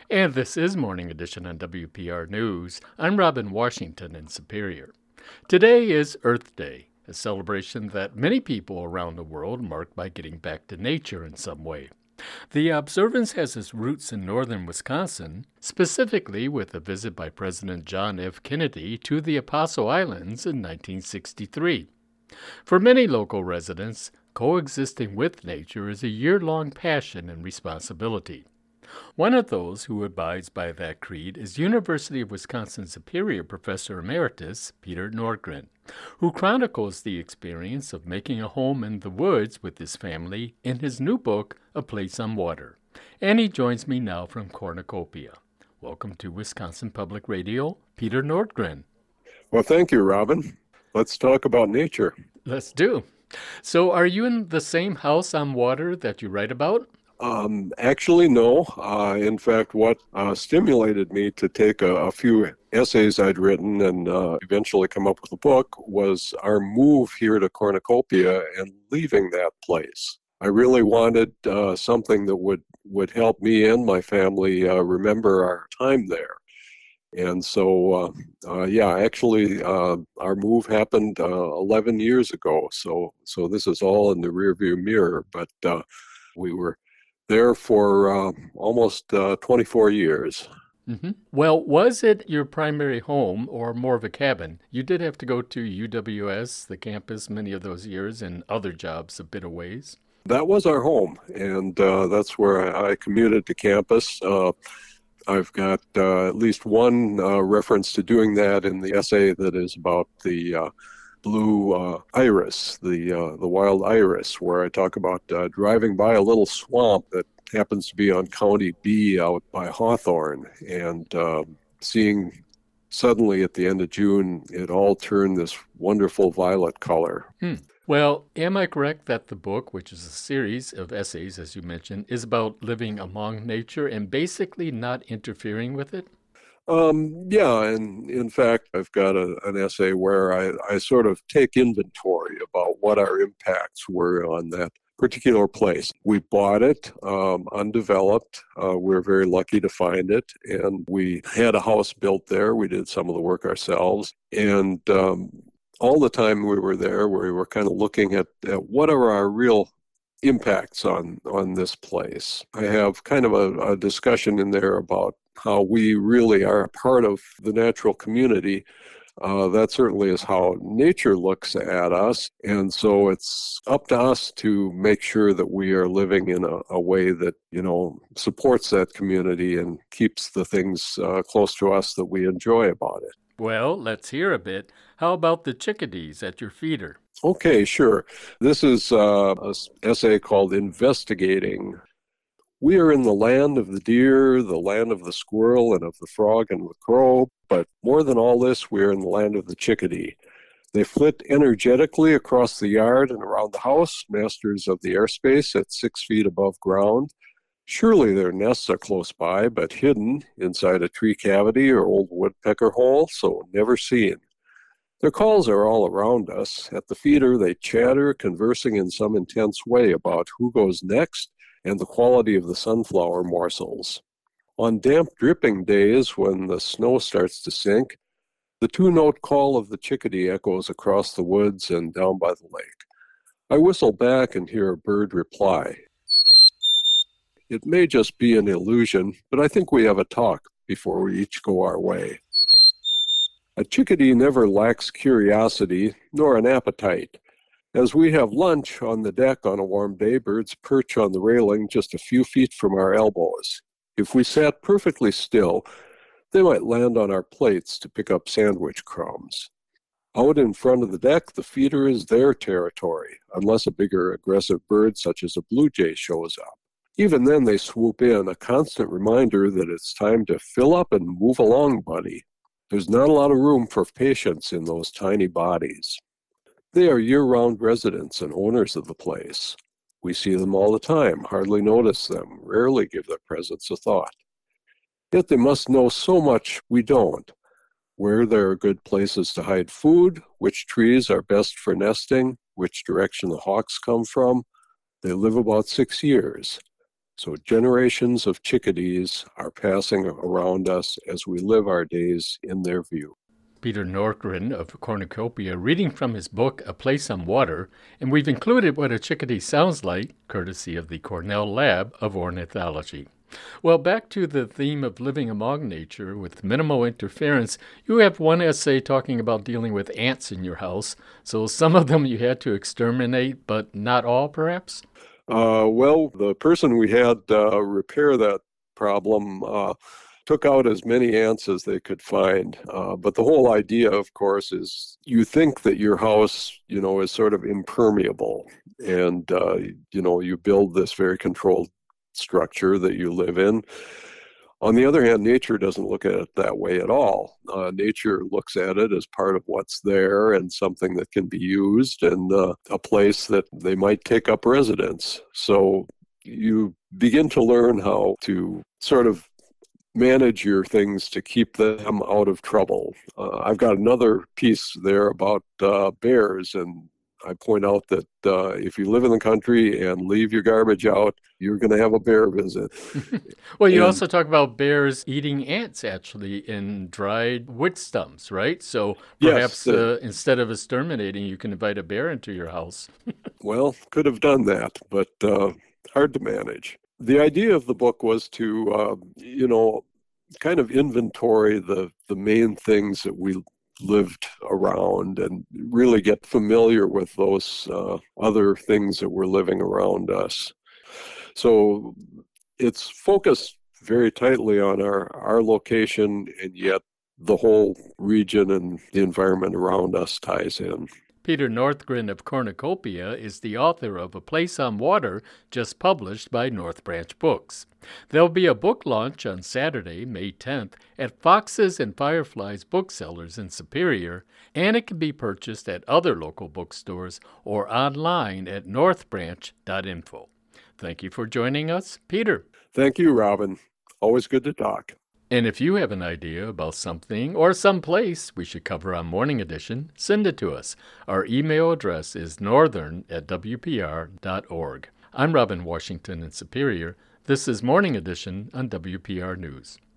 And this is Morning Edition on WPR News. I'm Robin Washington in Superior. Today is Earth Day, a celebration that many people around the world mark by getting back to nature in some way. The observance has its roots in northern Wisconsin, specifically with a visit by President John F. Kennedy to the Apostle Islands in 1963. For many local residents, coexisting with nature is a year-long passion and responsibility. One of those who abides by that creed is University of Wisconsin Superior Professor Emeritus Peter Nordgren, who chronicles the experience of making a home in the woods with his family in his new book, A Place on Water. And he joins me now from Cornucopia. Welcome to Wisconsin Public Radio, Peter Nordgren. Well, thank you, Robin. Let's talk about nature. Let's do. So are you in the same house on water that you write about? Actually, no. In fact, what stimulated me to take a few essays I'd written and eventually come up with a book was our move here to Cornucopia and leaving that place. I really wanted something that would help me and my family remember our time there. And so, actually, our move happened 11 years ago. So this is all in the rearview mirror, but we were there for almost 24 years. Mm-hmm. Well, was it your primary home or more of a cabin? You did have to go to UWS, the campus, many of those years, and other jobs a bit of ways. That was our home, and that's where I commuted to campus. I've got at least one reference to doing that in the essay that is about the blue iris, the wild iris, where I talk about driving by a little swamp that happens to be on County B out by Hawthorne, and seeing suddenly at the end of June it all turned this wonderful violet color. Well, am I correct that the book, which is a series of essays, as you mentioned, is about living among nature and basically not interfering with it? And in fact, I've got an essay where I sort of take inventory about what our impacts were on that particular place. We bought it undeveloped. We're very lucky to find it. And we had a house built there. We did some of the work ourselves. And all the time we were there, we were kind of looking at what are our real impacts on this place. I have kind of a discussion in there about how we really are a part of the natural community. That certainly is how nature looks at us. And so it's up to us to make sure that we are living in a way that, supports that community and keeps the things close to us that we enjoy about it. Well, let's hear a bit. How about the chickadees at your feeder? Okay, sure. This is an essay called Investigating. We are in the land of the deer, the land of the squirrel, and of the frog and the crow, but more than all this, we are in the land of the chickadee. They flit energetically across the yard and around the house, masters of the airspace at 6 feet above ground. Surely their nests are close by, but hidden inside a tree cavity or old woodpecker hole, so never seen. Their calls are all around us. At the feeder, they chatter, conversing in some intense way about who goes next and the quality of the sunflower morsels. On damp, dripping days when the snow starts to sink, the two-note call of the chickadee echoes across the woods and down by the lake. I whistle back and hear a bird reply. It may just be an illusion, but I think we have a talk before we each go our way. A chickadee never lacks curiosity nor an appetite. As we have lunch on the deck on a warm day, birds perch on the railing just a few feet from our elbows. If we sat perfectly still, they might land on our plates to pick up sandwich crumbs. Out in front of the deck, the feeder is their territory, unless a bigger aggressive bird such as a blue jay shows up. Even then, they swoop in, a constant reminder that it's time to fill up and move along, buddy. There's not a lot of room for patience in those tiny bodies. They are year-round residents and owners of the place. We see them all the time, hardly notice them, rarely give their presence a thought. Yet they must know so much we don't. Where there are good places to hide food, which trees are best for nesting, which direction the hawks come from. They live about 6 years. So generations of chickadees are passing around us as we live our days in their view. Peter Nordgren of Cornucopia reading from his book, A Place on Water, and we've included what a chickadee sounds like, courtesy of the Cornell Lab of Ornithology. Well, back to the theme of living among nature with minimal interference, you have one essay talking about dealing with ants in your house. So some of them you had to exterminate, but not all, perhaps? Well, the person we had repair that problem took out as many ants as they could find. But the whole idea, of course, is you think that your house, is sort of impermeable. And, you build this very controlled structure that you live in. On the other hand, nature doesn't look at it that way at all. Nature looks at it as part of what's there and something that can be used and a place that they might take up residence. So you begin to learn how to sort of manage your things to keep them out of trouble. I've got another piece there about bears, and I point out that if you live in the country and leave your garbage out, you're going to have a bear visit. Well, you also talk about bears eating ants, actually, in dried wood stumps, right? So perhaps yes, instead of exterminating, you can invite a bear into your house. well, could have done that, but hard to manage. The idea of the book was to, kind of inventory the main things that we lived around and really get familiar with those other things that were living around us. So it's focused very tightly on our location, and yet the whole region and the environment around us ties in. Peter Northgren of Cornucopia is the author of A Place on Water, just published by North Branch Books. There'll be a book launch on Saturday, May 10th, at Foxes and Fireflies Booksellers in Superior, and it can be purchased at other local bookstores or online at northbranch.info. Thank you for joining us, Peter. Thank you, Robin. Always good to talk. And if you have an idea about something or someplace we should cover on Morning Edition, send it to us. Our email address is northern@wpr.org. I'm Robin Washington in Superior. This is Morning Edition on WPR News.